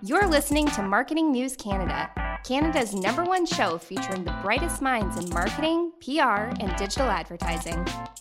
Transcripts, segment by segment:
You're listening to Marketing News Canada, Canada's #1 show featuring the brightest minds in marketing, PR, and digital advertising.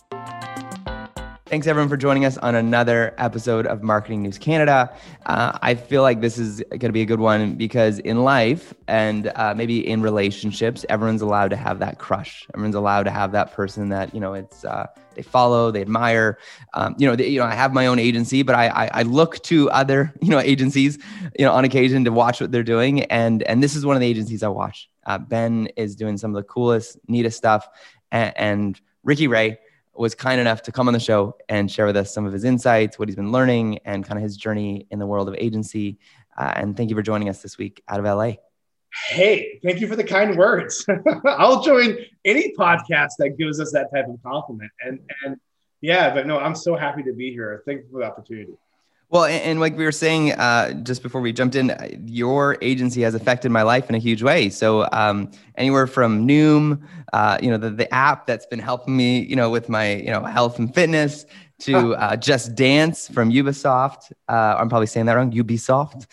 Thanks everyone for joining us on another episode of Marketing News Canada. I feel like this is going to be a good one because in life and maybe in relationships, everyone's allowed to have that crush. Everyone's allowed to have that person that, they follow, they admire. I have my own agency, but I look to other, agencies, on occasion to watch what they're doing. And this is one of the agencies I watch. Ben is doing some of the coolest, neatest stuff. And Ricky Ray was kind enough to come on the show and share with us some of his insights, what he's been learning, and kind of his journey in the world of agency. And thank you for joining us this week out of LA. Hey, thank you for the kind words. I'll join any podcast that gives us that type of compliment. And yeah, but no, I'm so happy to be here. Thank you for the opportunity. Well, and like we were saying just before we jumped in, your agency has affected my life in a huge way. So anywhere from Noom, the app that's been helping me, with my, health and fitness, to Just Dance from Ubisoft. I'm probably saying that wrong. Ubisoft.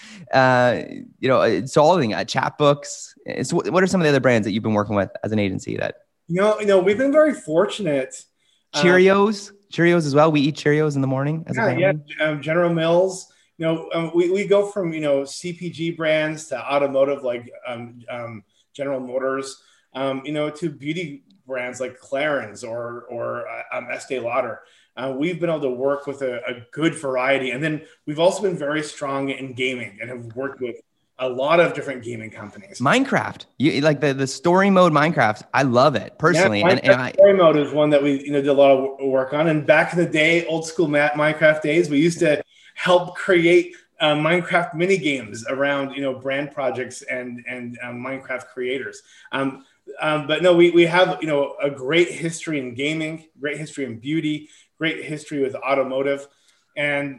It's all the things. Chatbooks. So what are some of the other brands that you've been working with as an agency that? We've been very fortunate. Cheerios as well. We eat Cheerios in the morning as a family. General Mills. We go from CPG brands to automotive like General Motors, to beauty brands like Clarins or Estee Lauder. We've been able to work with a good variety, and then we've also been very strong in gaming and have worked with a lot of different gaming companies. Minecraft, you like the story mode Minecraft. I love it personally. Yeah, story mode is one that we did a lot of work on. And back in the day, old school Minecraft days, we used to help create Minecraft mini games around brand projects and Minecraft creators. But no, we have a great history in gaming, great history in beauty, great history with automotive, and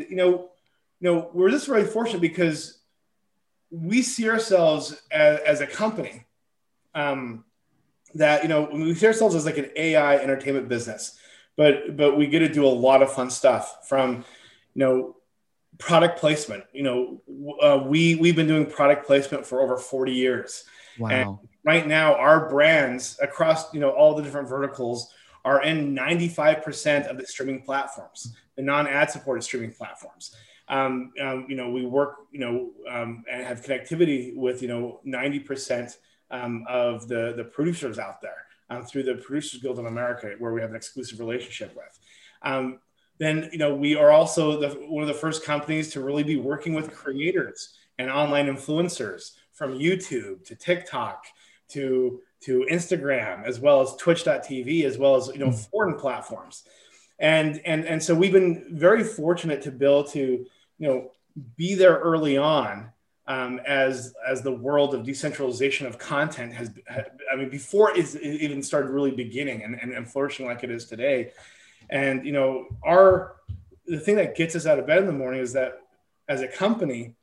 we're just very fortunate because we see ourselves as a company that, we see ourselves as like an AI entertainment business, but we get to do a lot of fun stuff from, product placement. We've been doing product placement for over 40 years. Wow. And right now our brands across, all the different verticals are in 95% of the streaming platforms, the non-ad supported streaming platforms. We work, and have connectivity with, 90% of the producers out there through the Producers Guild of America, where we have an exclusive relationship with. Then, we are also one of the first companies to really be working with creators and online influencers from YouTube to TikTok to Instagram, as well as Twitch.tv, as well as, foreign platforms. And so we've been very fortunate to be able to, be there early on as the world of decentralization of content before it even started really beginning and flourishing like it is today. And, the thing that gets us out of bed in the morning is that as a company,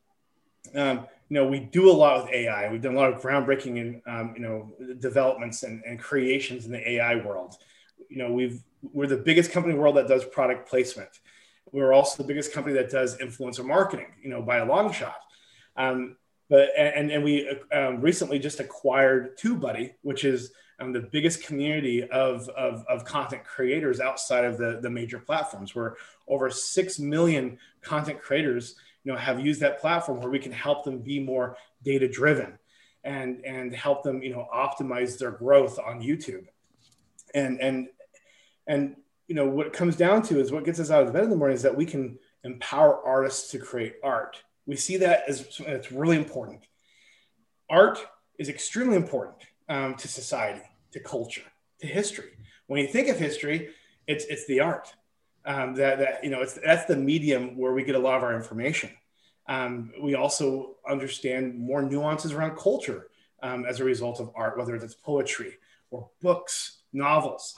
we do a lot with AI. We've done a lot of groundbreaking and, developments and creations in the AI world. We're the biggest company in the world that does product placement. We're also the biggest company that does influencer marketing, by a long shot. But we recently just acquired TubeBuddy, which is the biggest community of content creators outside of the major platforms, where over 6 million content creators, have used that platform, where we can help them be more data driven and help them, optimize their growth on YouTube. And what it comes down to is what gets us out of bed in the morning is that we can empower artists to create art. We see that as it's really important. Art is extremely important to society, to culture, to history. When you think of history, it's the art that's the medium where we get a lot of our information. We also understand more nuances around culture as a result of art, whether it's poetry or books, novels,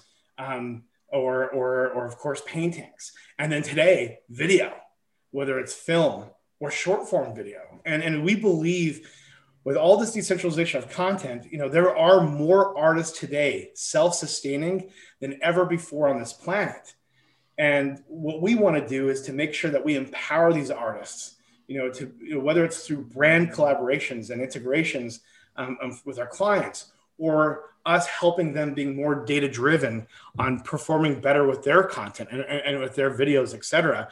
or of course paintings. And then today, video, whether it's film or short form video. And we believe with all this decentralization of content, there are more artists today self-sustaining than ever before on this planet. And what we want to do is to make sure that we empower these artists whether it's through brand collaborations and integrations with our clients, or us helping them being more data driven on performing better with their content and with their videos, et cetera.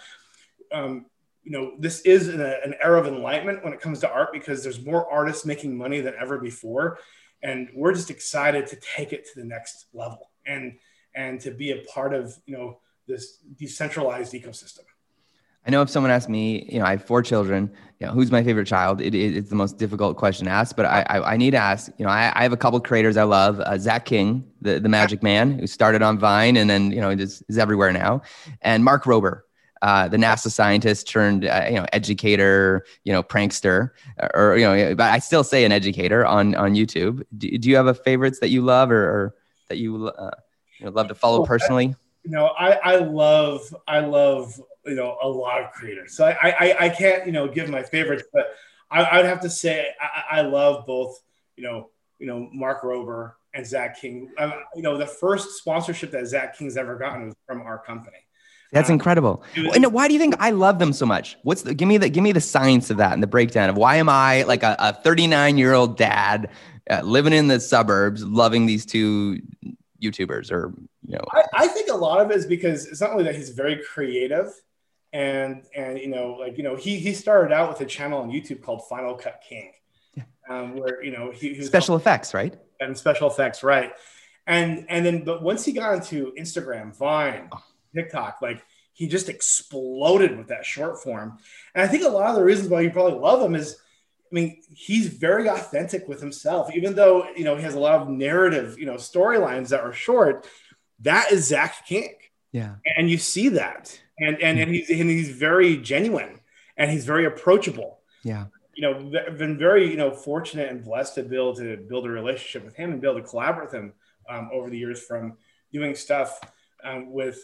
This is an era of enlightenment when it comes to art, because there's more artists making money than ever before. And we're just excited to take it to the next level and to be a part of, this decentralized ecosystem. I know if someone asked me, I have 4 children, who's my favorite child? It's the most difficult question to ask, but I need to ask, I have a couple of creators I love, Zach King, the Magic Man, who started on Vine and then, is everywhere now. And Mark Rober, the NASA scientist turned, educator, prankster, or, but I still say an educator on YouTube. Do you have a favorites that you love or that you love to follow personally? I love a lot of creators. So I can't, give my favorites, but I would have to say I love both, Mark Rober and Zach King. The first sponsorship that Zach King's ever gotten was from our company. That's incredible. And why do you think I love them so much? Give me the science of that and the breakdown of why am I like a 39-year-old dad living in the suburbs, loving these 2 YouTubers or, I think a lot of it is because it's not only that he's very creative and he started out with a channel on YouTube called Final Cut King, where, he special effects, right? And special effects. Right. But once he got into Instagram, Vine, TikTok, he just exploded with that short form. And I think a lot of the reasons why you probably love him is, he's very authentic with himself, even though, he has a lot of narrative, storylines that are short. That is Zach King. Yeah. And you see that. And he's very genuine and he's very approachable. Yeah. I've been very, fortunate and blessed to be able to build a relationship with him and be able to collaborate with him over the years, from doing stuff with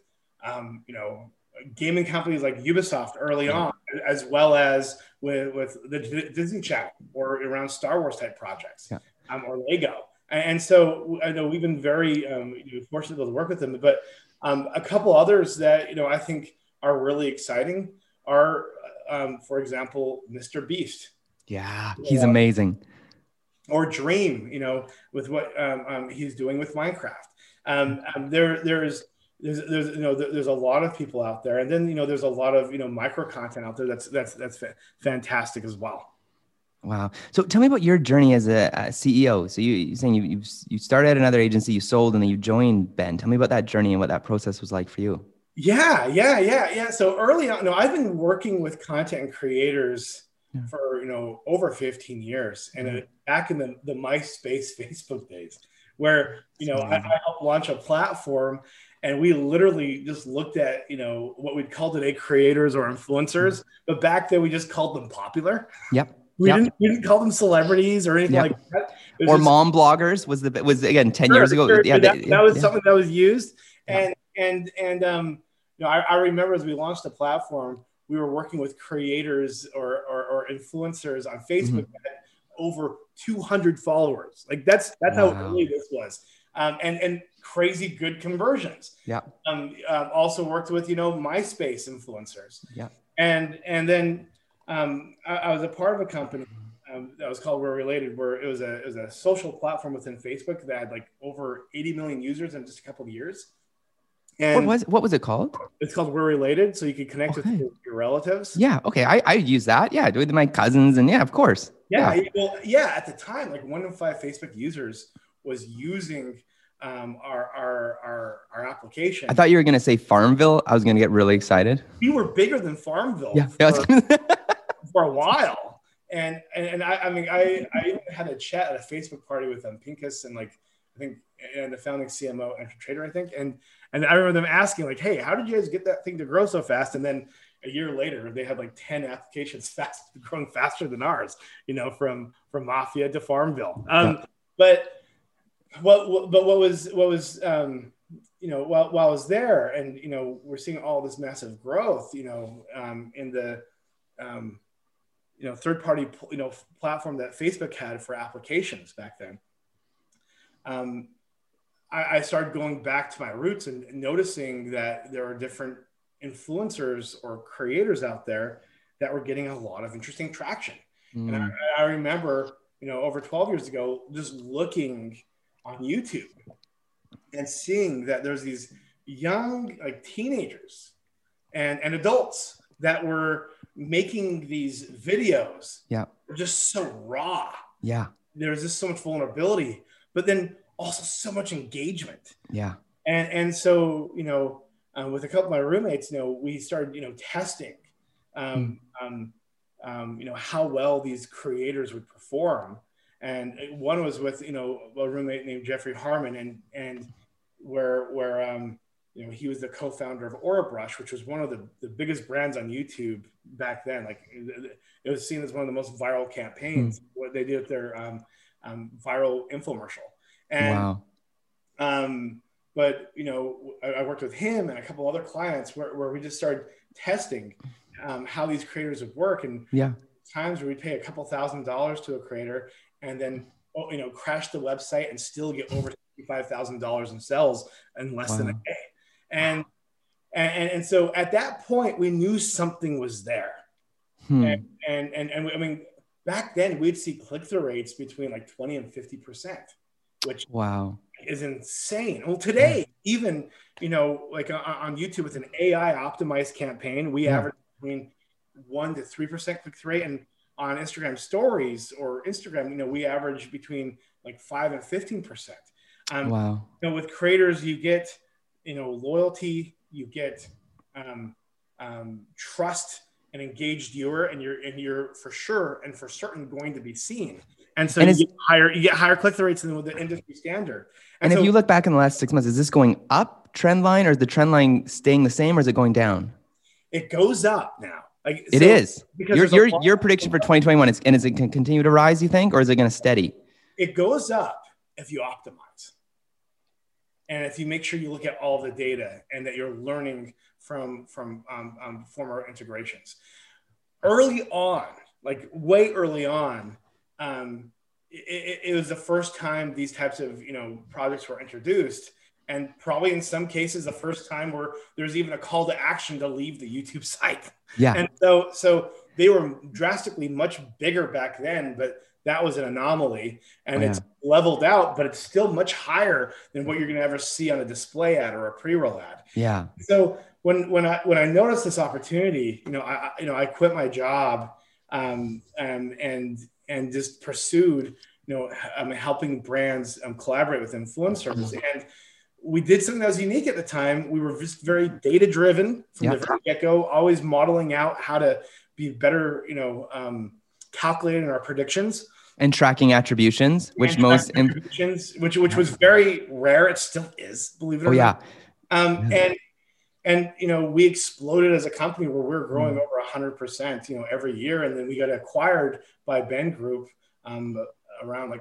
gaming companies like Ubisoft early on, as well as with the Disney Channel or around Star Wars type projects, or Lego. And so I know we've been very fortunate to be able to work with them. But a couple others that, I think are really exciting are, for example, Mr. Beast. Yeah, he's amazing. Or Dream, with what he's doing with Minecraft. There's a lot of people out there, and then there's a lot of micro content out there that's fantastic as well. Wow. So tell me about your journey as a CEO. So you're saying you started at another agency, you sold, and then you joined Ben. Tell me about that journey and what that process was like for you. Yeah. So early on, I've been working with content and creators for over 15 years, and back in the MySpace Facebook days, where I helped launch a platform. And we literally just looked at, what we'd call today creators or influencers, but back then we just called them popular. Yep. We didn't call them celebrities or anything like that. Or just, mom bloggers was again 10 years ago. Sure. That was something that was used. And I remember as we launched the platform, we were working with creators or influencers on Facebook that had over 200 followers. That's how early this was. And crazy good conversions. Yeah. Also worked with, MySpace influencers. Yeah. And then I was a part of a company that was called We're Related, where it was a social platform within Facebook that had over 80 million users in just a couple of years. And what was it called? It's called We're Related, so you could connect with your relatives. Yeah. Okay. I use that. Yeah. With my cousins, and of course. Yeah. Well, at the time, 1 in 5 Facebook users was using our application. I thought you were going to say Farmville. I was going to get really excited. We were bigger than Farmville for a while. And I had a chat at a Facebook party with Pincus and the founding CMO and trader, I think. And I remember them asking hey, how did you guys get that thing to grow so fast? And then a year later, they had 10 applications growing faster than ours, from Mafia to Farmville. But what was while I was there, and we're seeing all this massive growth, in the third party platform that Facebook had for applications back then. I started going back to my roots and noticing that there are different influencers or creators out there that were getting a lot of interesting traction. And I remember, over 12 years ago, just looking on YouTube and seeing that there's these young, like teenagers and adults that were making these videos. Yeah. Just so raw. Yeah. There was just so much vulnerability, but then also so much engagement. Yeah. And so, with a couple of my roommates, we started, testing, how well these creators would perform. And one was with, a roommate named Jeffrey Harmon, and where he was the co-founder of AuraBrush, which was one of the biggest brands on YouTube back then. Like it was seen as one of the most viral campaigns, what they did with their viral infomercial. And, wow. But, I worked with him and a couple other clients where we just started testing how these creators would work. And times where we'd pay a couple $1,000s to a creator and then, crash the website and still get over $65,000 in sales in less than a day. And so at that point, we knew something was there. And I mean, back then we'd see click-through rates between like 20 and 50%, which is insane. Well, today, even, like on YouTube with an AI optimized campaign, we average between 1 to 3% click-through rate. And on Instagram stories or Instagram, we average between like 5 and 15%. With creators, you get, loyalty, you get trust, an engaged viewer, and you're for sure and for certain going to be seen. And so you get higher click-through rates than the industry standard. And if you look back in the last 6 months, is this going up trend line, or is the trend line staying the same, or is it going down? It goes up now. It is. Your prediction for 2021 is it can continue to rise, you think, or is it going to steady? It goes up if you optimize. And if you make sure you look at all the data and that you're learning from former integrations. Early on, like way early on, it was the first time these types of projects were introduced, and probably in some cases the first time where there's even a call to action to leave the YouTube site. Yeah. And so they were drastically much bigger back then, but that was an anomaly, and it's leveled out, but it's still much higher than what you're going to ever see on a display ad or a pre-roll ad. Yeah. So when I noticed this opportunity, I quit my job and just pursued, helping brands collaborate with influencers. And we did something that was unique at the time. We were just very data driven from the very get-go, always modeling out how to be better, calculating our predictions and tracking attributions, which was very rare. It still is, believe it or not. And we exploded as a company where we're growing over 100%, every year. And then we got acquired by Ben Group around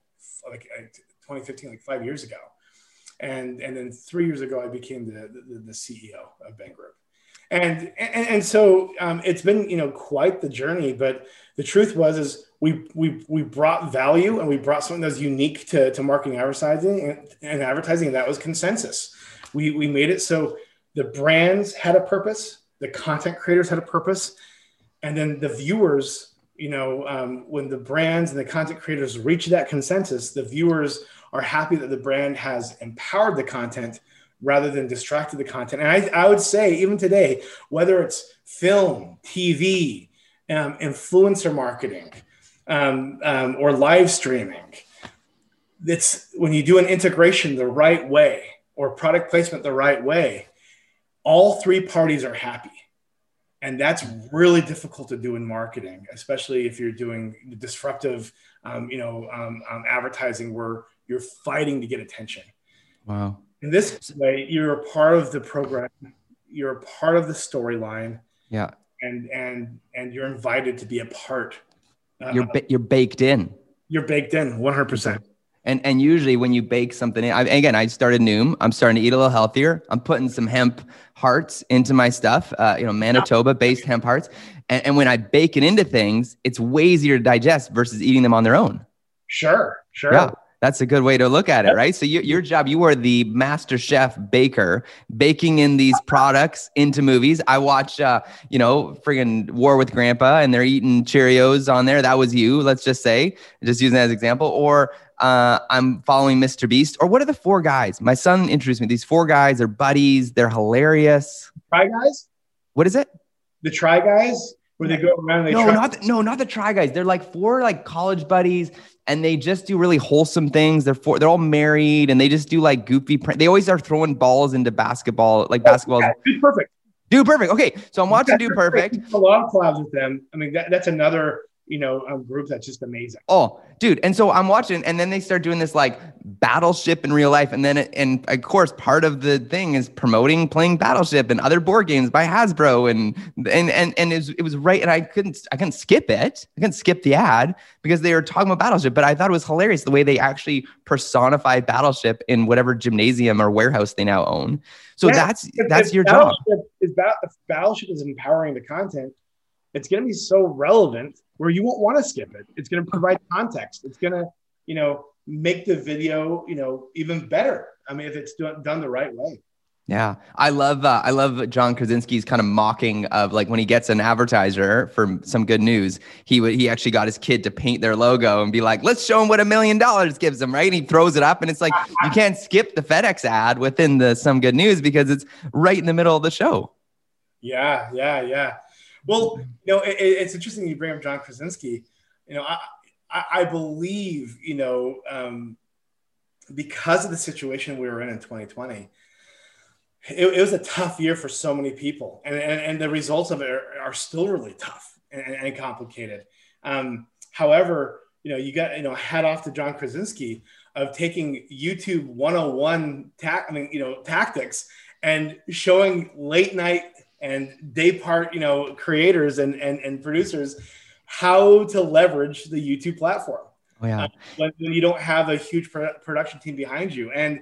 2015, like 5 years ago. And then 3 years ago, I became the CEO of Ben Group. And so it's been, quite the journey, but the truth is we brought value, and we brought something that was unique to marketing, advertising, and that was consensus. We made it so the brands had a purpose, the content creators had a purpose, and then the viewers, when the brands and the content creators reach that consensus, the viewers are happy that the brand has empowered the content rather than distracted the content. And I would say even today, whether it's film, TV, influencer marketing, or live streaming, it's when you do an integration the right way or product placement the right way, all three parties are happy. And that's really difficult to do in marketing, especially if you're doing disruptive, advertising where you're fighting to get attention. Wow. In this way, you're a part of the program, you're a part of the storyline. Yeah. And you're invited to be a part. You're baked in. You're baked in 100%. And usually when you bake something in, I started Noom. I'm starting to eat a little healthier. I'm putting some hemp hearts into my stuff, Manitoba-based hemp hearts. And when I bake it into things, it's way easier to digest versus eating them on their own. Sure. Yeah. That's a good way to look at it, right? So your job, you are the master chef baker, baking in these products into movies. I watch, friggin' War with Grandpa, and they're eating Cheerios on there. That was you, let's just say, just using that as an example. Or I'm following Mr. Beast. Or what are the four guys? My son introduced me. These four guys, they're buddies. They're hilarious. Try Guys? What is it? The Try Guys? Where they go around and not the Try Guys. They're like four like college buddies, and they just do really wholesome things. They're all married, and they just do like goofy. They always are throwing balls into basketball, like basketball. Yeah, Dude Perfect. Dude Perfect. Okay, so I'm watching Dude Perfect. A lot of collabs with them. I mean, that's another group that's just amazing. Oh, dude. And so I'm watching, and then they start doing this like Battleship in real life. And then, and of course, part of the thing is promoting playing Battleship and other board games by Hasbro. And it was right. And I couldn't skip it. I couldn't skip the ad because they were talking about Battleship, but I thought it was hilarious the way they actually personify Battleship in whatever gymnasium or warehouse they now own. So that's your job. If Battleship is empowering the content, it's going to be so relevant where you won't want to skip it. It's going to provide context. It's going to, make the video, even better. I mean, if it's done the right way. Yeah. I love John Krasinski's kind of mocking of like when he gets an advertiser for some good news, he actually got his kid to paint their logo and be like, let's show him what $1 million gives him. Right. And he throws it up, and it's like, you can't skip the FedEx ad within the some good news because it's right in the middle of the show. Yeah. Well, it's interesting you bring up John Krasinski. I believe, because of the situation we were in 2020, it was a tough year for so many people, and the results of it are still really tough and complicated. However, you got hat off to John Krasinski of taking YouTube 101 tactics and showing late night and day part, creators and producers how to leverage the YouTube platform. Oh, yeah. When you don't have a huge production team behind you. And,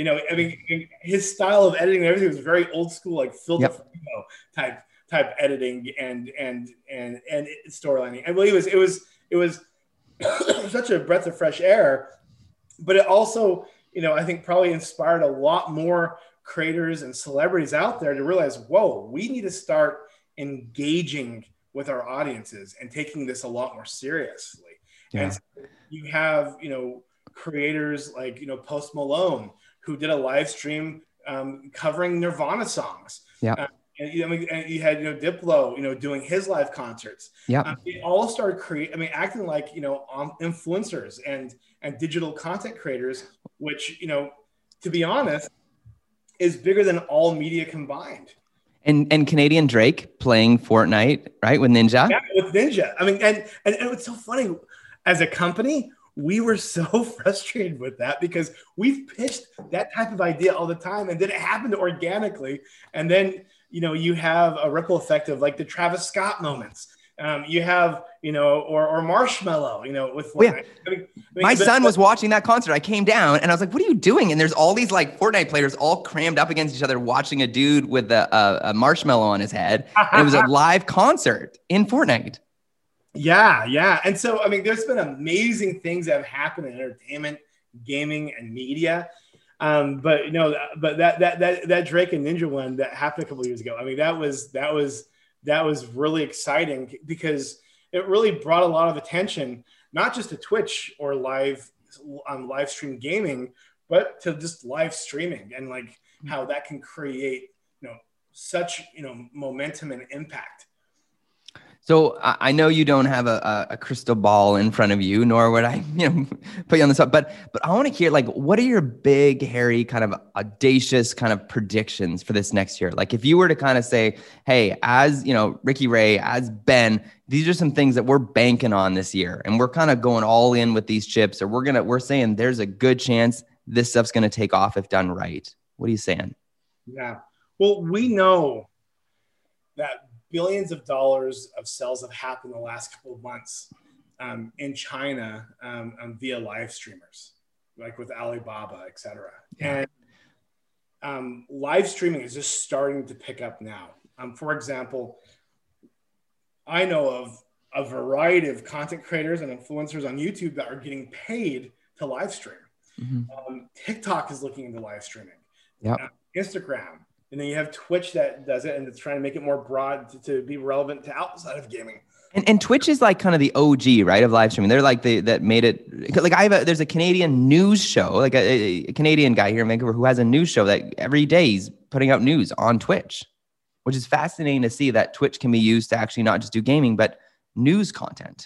his style of editing and everything was very old school, like Phil DeFranco type editing and storylining. I believe it was such a breath of fresh air, but it also, I think probably inspired a lot more creators and celebrities out there to realize, whoa, we need to start engaging with our audiences and taking this a lot more seriously. Yeah. And so you have, creators like, Post Malone, who did a live stream covering Nirvana songs. Yeah. And you had, Diplo, doing his live concerts. Yeah. It all started acting like, influencers and digital content creators, which, to be honest, is bigger than all media combined. And Canadian Drake playing Fortnite, right? With Ninja. Yeah, with Ninja. I mean, and it's so funny. As a company, we were so frustrated with that because we've pitched that type of idea all the time, and then it happened organically. And then, you have a ripple effect of like the Travis Scott moments. You have, or Marshmello, with Fortnite. Yeah. My son was watching that concert. I came down and I was like, what are you doing? And there's all these like Fortnite players all crammed up against each other, watching a dude with a marshmallow on his head. And it was a live concert in Fortnite. Yeah. And so, there's been amazing things that have happened in entertainment, gaming, and media. But that Drake and Ninja one that happened a couple of years ago, that was really exciting because it really brought a lot of attention, not just to Twitch or live stream gaming, but to just live streaming and like how that can create, such, momentum and impact. So I know you don't have a crystal ball in front of you, nor would I, put you on the spot. But I want to hear, like, what are your big, hairy, kind of audacious kind of predictions for this next year? Like, if you were to kind of say, hey, as Ricky Ray, as Ben, these are some things that we're banking on this year, and we're kind of going all in with these chips, or we're saying there's a good chance this stuff's going to take off if done right. What are you saying? Yeah. Well, we know that billions of dollars of sales have happened in the last couple of months in China via live streamers, like with Alibaba, et cetera. Yeah. And live streaming is just starting to pick up now. For example, I know of a variety of content creators and influencers on YouTube that are getting paid to live stream. TikTok is looking into live streaming. Yep. Instagram. And then you have Twitch that does it, and it's trying to make it more broad to be relevant to outside of gaming. And Twitch is like kind of the OG, right, of live streaming. They're like that made it. Like there's a Canadian news show, like a Canadian guy here in Vancouver who has a news show that every day he's putting out news on Twitch, which is fascinating to see that Twitch can be used to actually not just do gaming, but news content.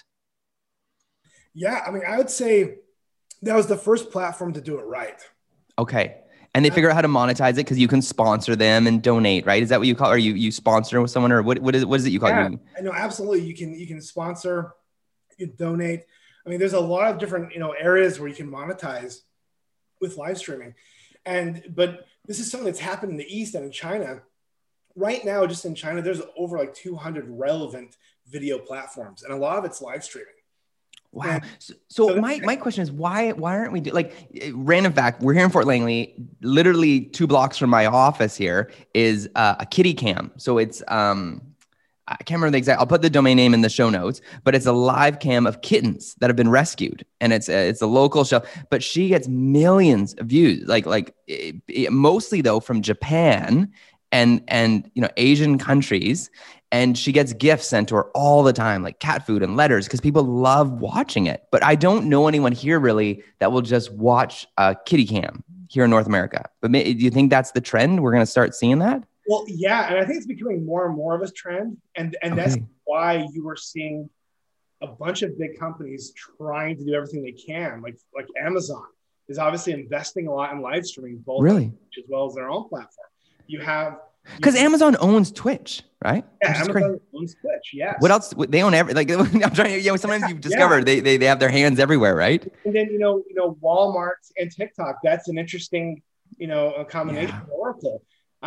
Yeah, I mean, I would say that was the first platform to do it right. Okay. And they figure out how to monetize it because you can sponsor them and donate, right? Is that what you call? Or you sponsor with someone, or what is it you call? Yeah, I know, absolutely. You can sponsor, you can donate. I mean, there's a lot of different areas where you can monetize with live streaming, but this is something that's happened in the East and in China. Right now, just in China, there's over like 200 relevant video platforms, and a lot of it's live streaming. Wow. So my question is, why aren't we random fact, we're here in Fort Langley, literally 2 blocks from my office here is a kitty cam. So it's, I can't remember the exact, I'll put the domain name in the show notes, but it's a live cam of kittens that have been rescued, and it's a local show, but she gets millions of views, mostly though from Japan and Asian countries. And she gets gifts sent to her all the time, like cat food and letters, because people love watching it. But I don't know anyone here really that will just watch a kitty cam here in North America. But do you think that's the trend? We're going to start seeing that? Well, yeah. And I think it's becoming more and more of a trend. And that's why you are seeing a bunch of big companies trying to do everything they can. Like Amazon is obviously investing a lot in live streaming, both as well as their own platform. Because Amazon owns Twitch, right? Yeah, Amazon owns Twitch. Yes. What else? They own I'm trying to. Sometimes you've discovered they have their hands everywhere, right? And then Walmart and TikTok. That's an interesting a combination of Oracle.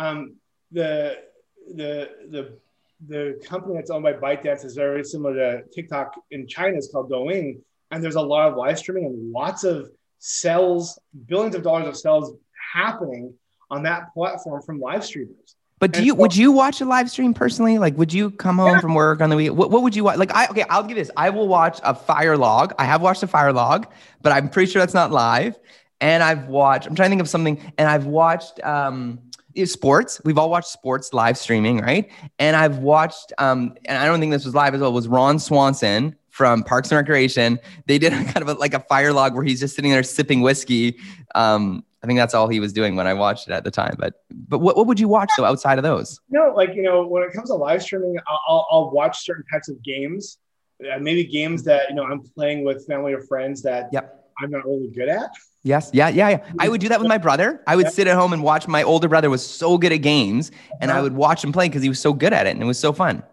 The company that's owned by ByteDance is very similar to TikTok in China. It's called Douyin, and there's a lot of live streaming and lots of sales, billions of dollars of sales happening on that platform from live streamers. But would you watch a live stream personally? Like, would you come home from work on the weekend? What would you watch? I'll give this. I will watch a fire log. I have watched a fire log, but I'm pretty sure that's not live. And I'm trying to think of something, and I've watched sports. We've all watched sports live streaming, right? And I've watched, and I don't think this was live as well, was Ron Swanson from Parks and Recreation. They did kind of a fire log where he's just sitting there sipping whiskey. I think that's all he was doing when I watched it at the time. But what would you watch though outside of those? When it comes to live streaming, I'll watch certain types of games, maybe games that I'm playing with family or friends that I'm not really good at. Yes, yeah. I would do that with my brother. I would sit at home and watch. My older brother was so good at games, and I would watch him play because he was so good at it, and it was so fun.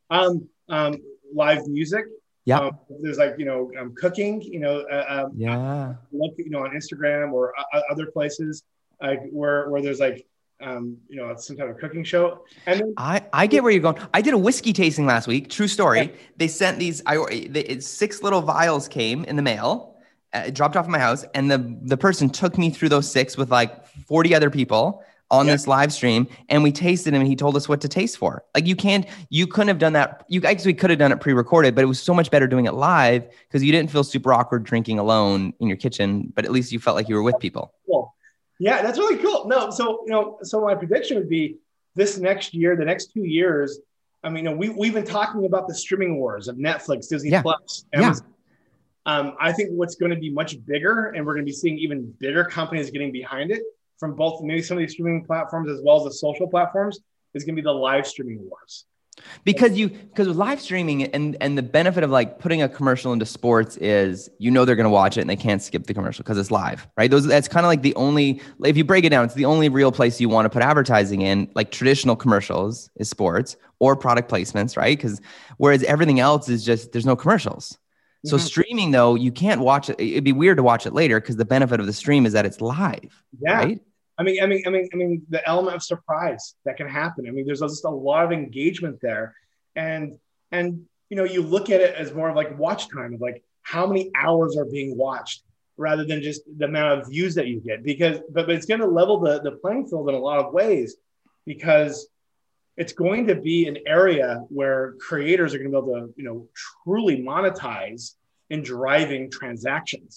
Live music. Yeah. There's cooking, look, on Instagram or other places where there's some type of cooking show. And then, I get where you're going. I did a whiskey tasting last week. True story. Yeah. They sent these, 6 little vials came in the mail, dropped off at my house. And the person took me through those 6 with 40 other people on this live stream, and we tasted him, and he told us what to taste for. You couldn't have done that. You actually could have done it pre-recorded, but it was so much better doing it live because you didn't feel super awkward drinking alone in your kitchen, but at least you felt like you were with people. Cool. Yeah, that's really cool. No, so my prediction would be this next year, the next 2 years. I mean, we've been talking about the streaming wars of Netflix, Disney Plus, Amazon. I think what's going to be much bigger, and we're going to be seeing even bigger companies getting behind it, from both maybe some of these streaming platforms as well as the social platforms, is going to be the live streaming wars. Because with live streaming and the benefit of putting a commercial into sports is, they're going to watch it and they can't skip the commercial because it's live, right? That's kind of the only, if you break it down, it's the only real place you want to put advertising in, traditional commercials is sports or product placements, right? Whereas everything else is just, there's no commercials. So streaming though, you can't watch it. It'd be weird to watch it later because the benefit of the stream is that it's live, right? I mean, the element of surprise that can happen. I mean, there's just a lot of engagement there, and you look at it as more of watch time of how many hours are being watched rather than just the amount of views that you get. But it's going to level the playing field in a lot of ways, because it's going to be an area where creators are going to be able to truly monetize in driving transactions.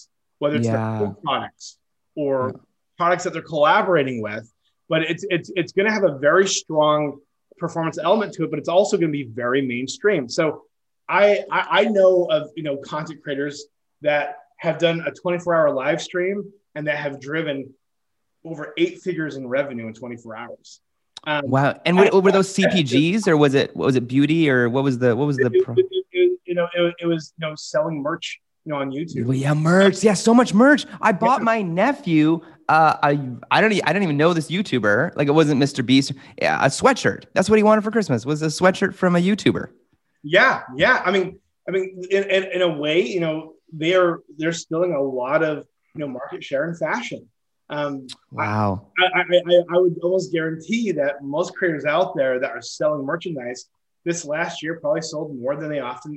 whether it's their own products or products that they're collaborating with. But it's going to have a very strong performance element to it, but it's also going to be very mainstream. So I know of, content creators that have done a 24-hour live stream and that have driven over 8 figures in revenue in 24 hours. Wow. And were those CPGs, or was it beauty, or what was the it was selling merch on YouTube. Well, yeah, merch. Yeah, so much merch. I bought my nephew I don't even know this YouTuber. Like, it wasn't Mr. Beast. Yeah, a sweatshirt. That's what he wanted for Christmas, was a sweatshirt from a YouTuber. Yeah. I mean, in a way, they're stealing a lot of market share in fashion. Wow. I would almost guarantee that most creators out there that are selling merchandise this last year probably sold more than they often,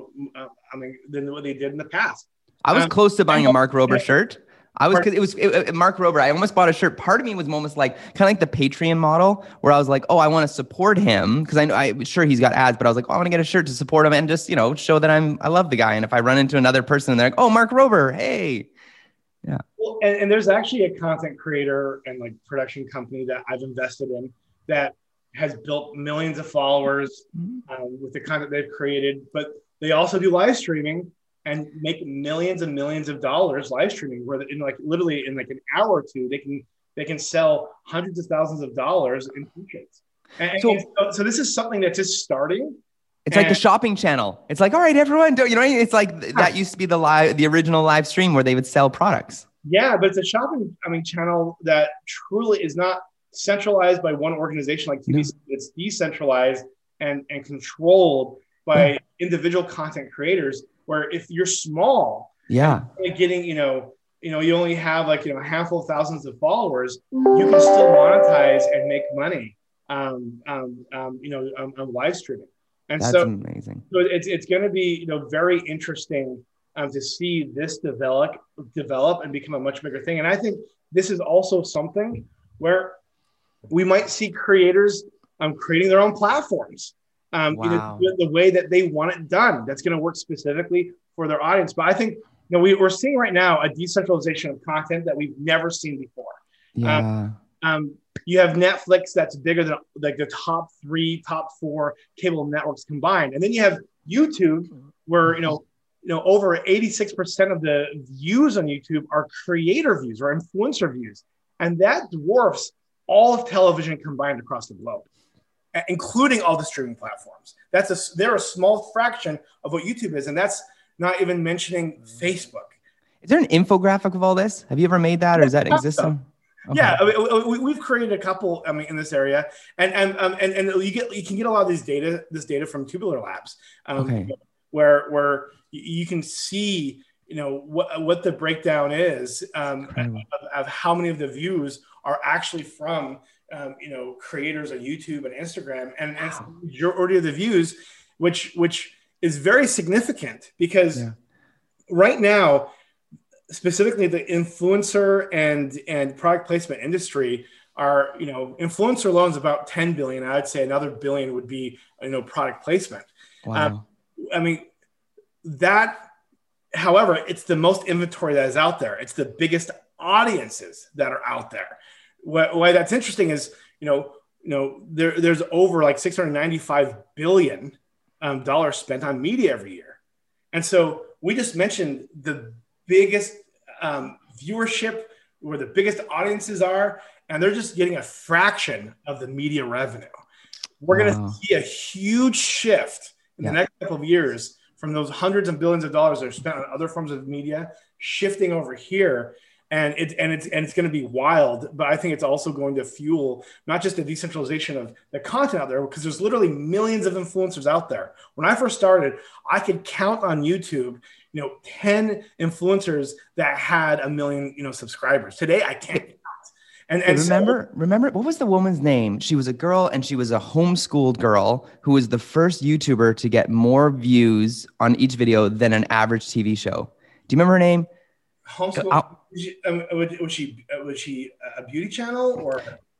than what they did in the past. I was close to buying a Mark Rober shirt. Because it was Mark Rober. I almost bought a shirt. Part of me was almost like kind of like the Patreon model, where I was like, oh, I want to support him because I'm sure he's got ads, but I was like, oh, I want to get a shirt to support him and just show that I love the guy. And if I run into another person and they're like, oh, Mark Rober, hey, yeah. Well, and there's actually a content creator and like production company that I've invested in that has built millions of followers with the content they've created, but they also do live streaming and make millions and millions of dollars live streaming, where literally in like an hour or two, they can sell hundreds of thousands of dollars in t-shirts. So this is something that's just starting. It's like the shopping channel. It's like, all right, everyone, it's like that used to be the original live stream where they would sell products. Yeah, but it's a shopping channel that truly is not centralized by one organization like TV. It's decentralized and controlled by individual content creators, where if you're small, getting, you only have a handful of thousands of followers, you can still monetize and make money on live streaming. And that's amazing. So it's going to be, very interesting to see this develop and become a much bigger thing. And I think this is also something where we might see creators creating their own platforms. The way that they want it done. That's going to work specifically for their audience. But I think we're seeing right now a decentralization of content that we've never seen before. Yeah. You have Netflix that's bigger than like the top 4 cable networks combined, and then you have YouTube, where over 86% of the views on YouTube are creator views or influencer views, and that dwarfs all of television combined across the globe, including all the streaming platforms. They're a small fraction of what YouTube is, and that's not even mentioning Facebook. Is there an infographic of all this? Have you ever made that, or does that exist? Okay. Yeah, we've created a couple. In this area, and you can get a lot of this data from Tubular Labs, where you can see what the breakdown is of how many of the views are actually from creators on YouTube and Instagram, and majority of the views, which is very significant because right now, specifically the influencer and product placement industry are, influencer alone is about 10 billion. I'd say another billion would be, product placement. Wow. However, it's the most inventory that is out there. It's the biggest audiences that are out there. Why that's interesting is, there's over like $695 billion dollars spent on media every year. And so we just mentioned the biggest viewership, where the biggest audiences are, and they're just getting a fraction of the media revenue. We're going to see a huge shift in the next couple of years from those hundreds of billions of dollars that are spent on other forms of media shifting over here. And it's going to be wild, but I think it's also going to fuel not just the decentralization of the content out there, because there's literally millions of influencers out there. When I first started, I could count on YouTube, 10 influencers that had 1 million, subscribers. Today, I can't count. And remember, what was the woman's name? She was a girl, and she was a homeschooled girl who was the first YouTuber to get more views on each video than an average TV show. Do you remember her name? Homeschooled. Was she a beauty channel or?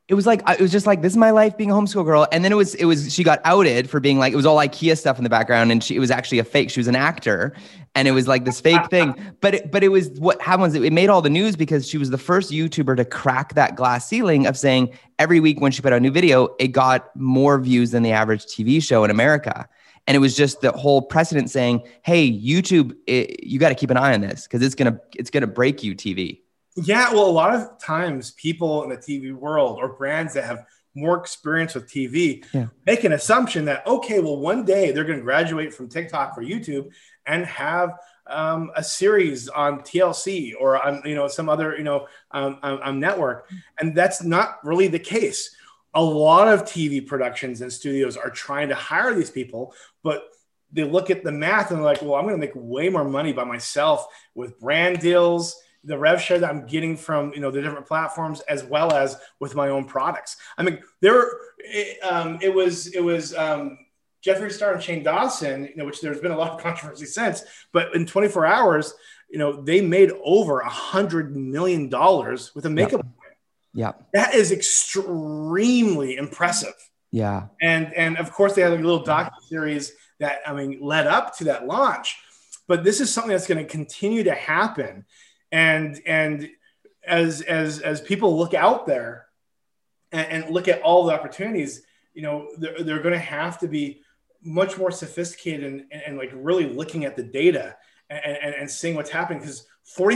it was like, it was just like, this is my life being a homeschool girl. And then she got outed for being like, it was all IKEA stuff in the background. And it was actually a fake, she was an actor. And it was like this fake thing, but it was, what happened was it made all the news because she was the first YouTuber to crack that glass ceiling of saying every week when she put out a new video, it got more views than the average TV show in America. And it was just the whole precedent saying, hey, YouTube, you got to keep an eye on this because it's going to break you, TV. Yeah, well, a lot of times people in the TV world or brands that have more experience with TV make an assumption that, okay, well, one day they're going to graduate from TikTok or YouTube and have a series on TLC or on some other network, and that's not really the case. A lot of TV productions and studios are trying to hire these people, but they look at the math and they're like, well, I'm going to make way more money by myself with brand deals, the rev share that I'm getting from the different platforms, as well as with my own products. I mean, it was Jeffree Star and Shane Dawson, which there's been a lot of controversy since, but in 24 hours, they made over $100 million with a makeup brand. Yeah, that is extremely impressive. Yeah, and of course they had a little docuseries that led up to that launch, but this is something that's going to continue to happen. And as people look out there and look at all the opportunities, they're going to have to be much more sophisticated and like really looking at the data and seeing what's happening, because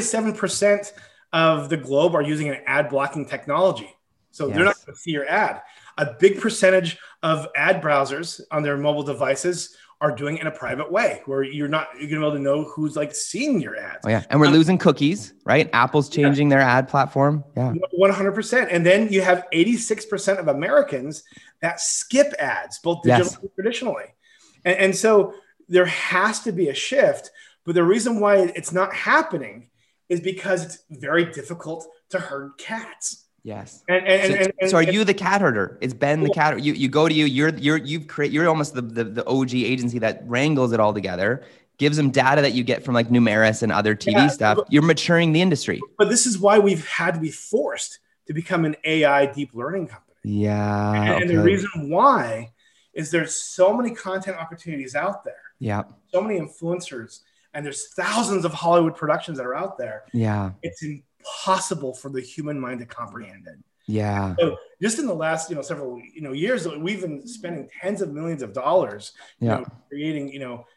47% of the globe are using an ad blocking technology. So they're not going to see your ad. A big percentage of ad browsers on their mobile devices are doing it in a private way where you're going to be able to know who's like seeing your ads. Oh yeah. And we're losing cookies, right? Apple's changing their ad platform. Yeah. 100%. And then you have 86% of Americans that skip ads, both digitally and traditionally. And so there has to be a shift, but the reason why it's not happening is because it's very difficult to herd cats. Yes. So are you the cat herder? Is Ben the cat? You go to you're almost the OG agency that wrangles it all together, gives them data that you get from like Numeris and other TV stuff. You're maturing the industry. But this is why we've had to be forced to become an AI deep learning company. Yeah. And the reason why is there's so many content opportunities out there. Yeah. So many influencers, and there's thousands of Hollywood productions that are out there. Yeah. It's impossible for the human mind to comprehend it. Yeah. So just in the last, several, years, we've been spending tens of millions of dollars, creating,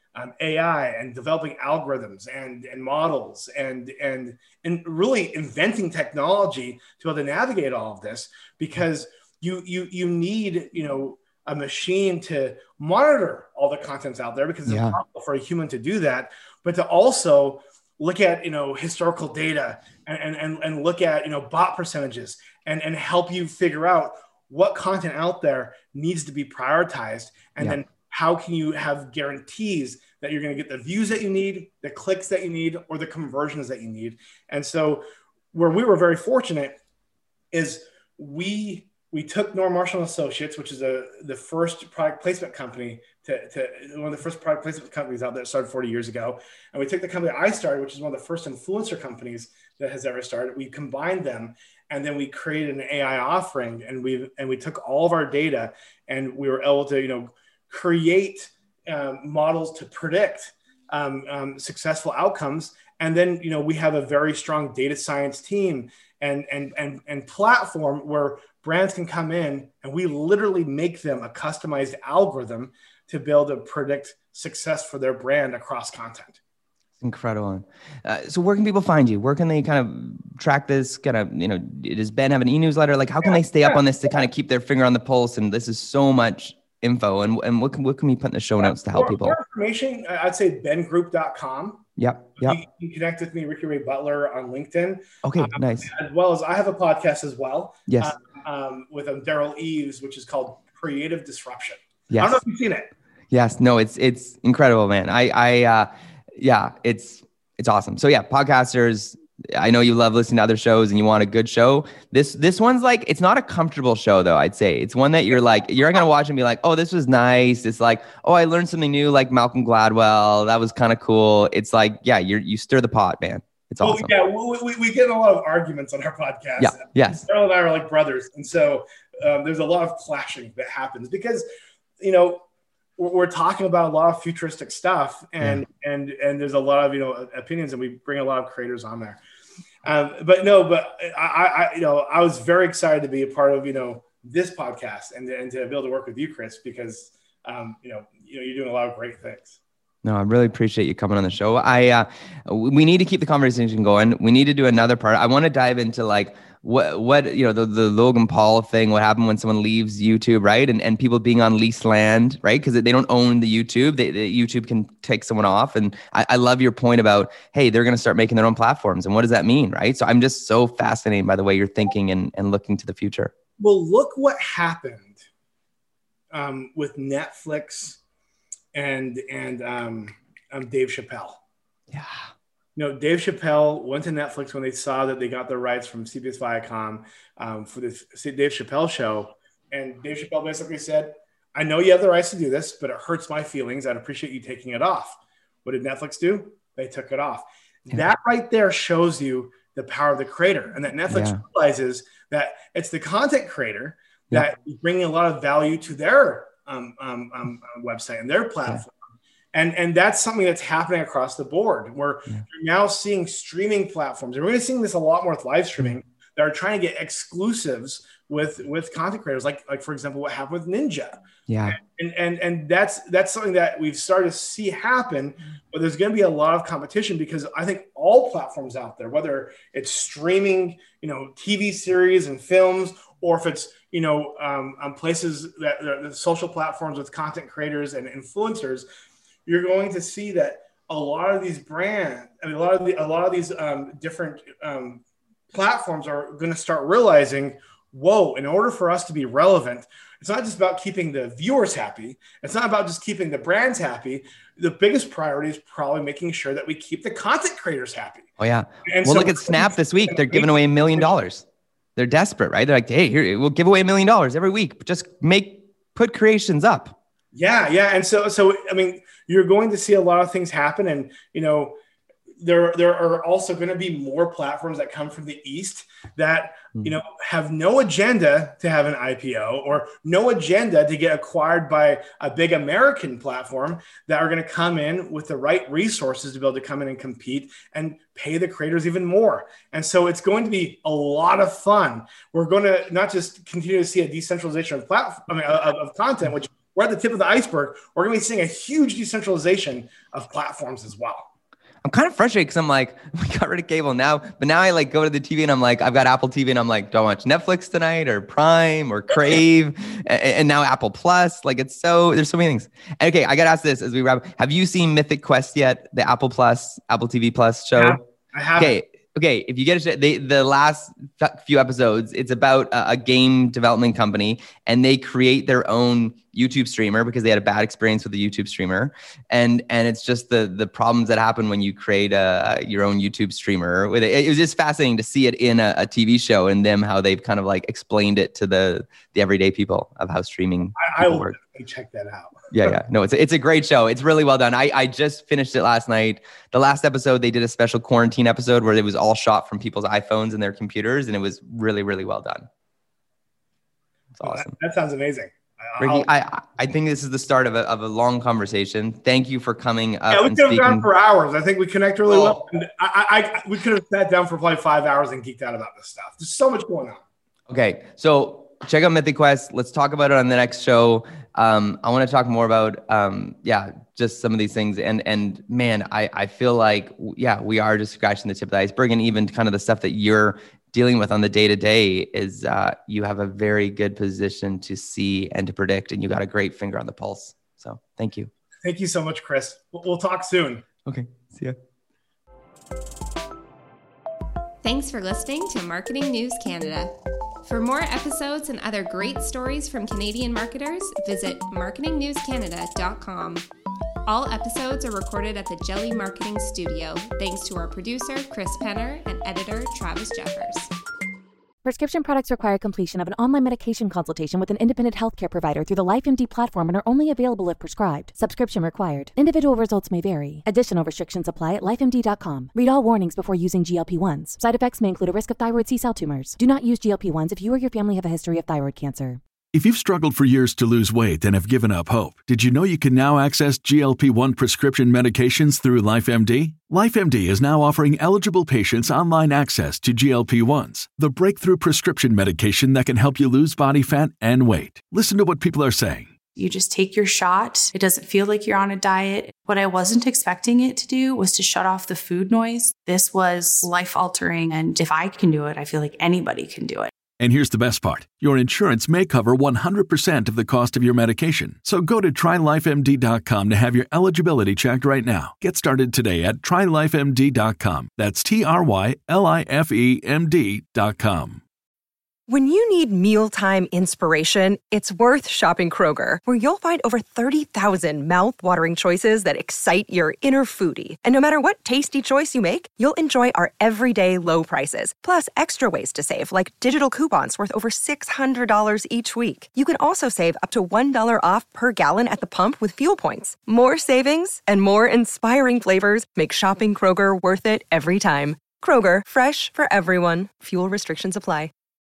AI and developing algorithms and models and really inventing technology to be able to navigate all of this, because you need, a machine to monitor all the contents out there, because it's impossible for a human to do that, but to also look at, historical data and look at, bot percentages and help you figure out what content out there needs to be prioritized. And then how can you have guarantees that you're going to get the views that you need, the clicks that you need, or the conversions that you need. And so where we were very fortunate is we took Norm Marshall & Associates, which is the first product placement company, to one of the first product placement companies out there that started 40 years ago. And we took the company I started, which is one of the first influencer companies that has ever started. We combined them, and then we created an AI offering, and we took all of our data, and we were able to, create models to predict successful outcomes. And then, we have a very strong data science team and platform where brands can come in, and we literally make them a customized algorithm to be able to predict success for their brand across content. Incredible. So where can people find you? Where can they kind of track this? Does Ben have an e-newsletter? Like, how can they stay up on this to kind of keep their finger on the pulse? And this is so much info. And what can we put in the show notes to help people? More information, I'd say bengroup.com. Yep. You can connect with me, Ricky Ray Butler, on LinkedIn. Okay, nice. As well as I have a podcast as well. Yes. With Daryl Eves, which is called Creative Disruption. Yes. I don't know if you've seen it. Yes. No, it's incredible, man. It's awesome. So yeah, podcasters, I know you love listening to other shows and you want a good show. This one's like, it's not a comfortable show though. I'd say it's one that you're going to watch and be like, oh, this was nice. It's like, oh, I learned something new, like Malcolm Gladwell. That was kind of cool. It's like, yeah, you stir the pot, man. It's awesome. Yeah, we get a lot of arguments on our podcast. Yeah. Yes. Daryl and I are like brothers. And so there's a lot of clashing that happens because, you know, we're talking about a lot of futuristic stuff, and there's a lot of, you know, opinions, and we bring a lot of creators on there. But I was very excited to be a part of, you know, this podcast and to be able to work with you, Chris, because you know, you're doing a lot of great things. No, I really appreciate you coming on the show. We need to keep the conversation going. We need to do another part. I want to dive into like what you know, the Logan Paul thing, what happened when someone leaves YouTube, right? And people being on leased land, right? Because they don't own the YouTube. YouTube can take someone off. And I love your point about, hey, they're going to start making their own platforms. And what does that mean, right? So I'm just so fascinated by the way you're thinking and looking to the future. Well, look what happened with Netflix and Dave Chappelle. Yeah. You know, Dave Chappelle went to Netflix when they saw that they got the rights from CBS Viacom for the Dave Chappelle show. And Dave Chappelle basically said, I know you have the rights to do this, but it hurts my feelings. I'd appreciate you taking it off. What did Netflix do? They took it off. Yeah. That right there shows you the power of the creator, and that Netflix realizes that it's the content creator that is bringing a lot of value to their website and their platform. And that's something that's happening across the board, where you're now seeing streaming platforms. And we're seeing this a lot more with live streaming that are trying to get exclusives with content creators, like for example, what happened with Ninja. Yeah. And that's something that we've started to see happen, but there's going to be a lot of competition because I think all platforms out there, whether it's streaming, you know, TV series and films, or if it's, you know, places that the social platforms with content creators and influencers, you're going to see that a lot of these brands, I mean, a lot of these different platforms are going to start realizing, whoa, in order for us to be relevant, it's not just about keeping the viewers happy. It's not about just keeping the brands happy. The biggest priority is probably making sure that we keep the content creators happy. Oh yeah. And well, so look at Snap this week. They're giving away $1 million. They're desperate, right? They're like, hey, here, we'll give away $1 million every week, but just put creations up. Yeah. And so, I mean, you're going to see a lot of things happen. And, you know, there are also going to be more platforms that come from the East that, you know, have no agenda to have an IPO or no agenda to get acquired by a big American platform, that are going to come in with the right resources to be able to come in and compete and pay the creators even more. And so it's going to be a lot of fun. We're going to not just continue to see a decentralization of of content, which we're at the tip of the iceberg. We're going to be seeing a huge decentralization of platforms as well. I'm kind of frustrated because I'm like, we got rid of cable now, but now I like go to the TV and I'm like, I've got Apple TV and I'm like, do I watch Netflix tonight or Prime or Crave and now Apple Plus? Like there's so many things. Okay, I got to ask this as we wrap. Have you seen Mythic Quest yet? The Apple TV Plus show? I haven't. Okay. If you get the last few episodes, it's about a game development company, and they create their own YouTube streamer because they had a bad experience with the YouTube streamer, and it's just the problems that happen when you create your own YouTube streamer. It was just fascinating to see it in a TV show, and them how they've kind of like explained it to the everyday people of how streaming works. Check that out. Yeah. No, it's a great show. It's really well done. I just finished it last night. The last episode, they did a special quarantine episode where it was all shot from people's iPhones and their computers, and it was really, really well done. It's awesome. That sounds amazing. Ricky, I think this is the start of a long conversation. Thank you for coming up. Yeah, we could have gone for hours. I think we connect really well. And we could have sat down for probably 5 hours and geeked out about this stuff. There's so much going on. Okay, so check out Mythic Quest. Let's talk about it on the next show. I want to talk more about, just some of these things. And man, I feel like, we are just scratching the tip of the iceberg, and even kind of the stuff that you're dealing with on the day-to-day is you have a very good position to see and to predict, and you got a great finger on the pulse. So thank you. Thank you so much, Chris. We'll talk soon. Okay. See ya. Thanks for listening to Marketing News Canada. For more episodes and other great stories from Canadian marketers, visit marketingnewscanada.com. All episodes are recorded at the Jelly Marketing Studio, thanks to our producer, Chris Penner, and editor, Travis Jeffers. Prescription products require completion of an online medication consultation with an independent healthcare provider through the LifeMD platform and are only available if prescribed. Subscription required. Individual results may vary. Additional restrictions apply at lifemd.com. Read all warnings before using GLP-1s. Side effects may include a risk of thyroid C-cell tumors. Do not use GLP-1s if you or your family have a history of thyroid cancer. If you've struggled for years to lose weight and have given up hope, did you know you can now access GLP-1 prescription medications through LifeMD? LifeMD is now offering eligible patients online access to GLP-1s, the breakthrough prescription medication that can help you lose body fat and weight. Listen to what people are saying. You just take your shot. It doesn't feel like you're on a diet. What I wasn't expecting it to do was to shut off the food noise. This was life-altering, and if I can do it, I feel like anybody can do it. And here's the best part. Your insurance may cover 100% of the cost of your medication. So go to TryLifeMD.com to have your eligibility checked right now. Get started today at TryLifeMD.com. That's TryLifeMD.com. When you need mealtime inspiration, it's worth shopping Kroger, where you'll find over 30,000 mouth-watering choices that excite your inner foodie. And no matter what tasty choice you make, you'll enjoy our everyday low prices, plus extra ways to save, like digital coupons worth over $600 each week. You can also save up to $1 off per gallon at the pump with fuel points. More savings and more inspiring flavors make shopping Kroger worth it every time. Kroger, fresh for everyone. Fuel restrictions apply.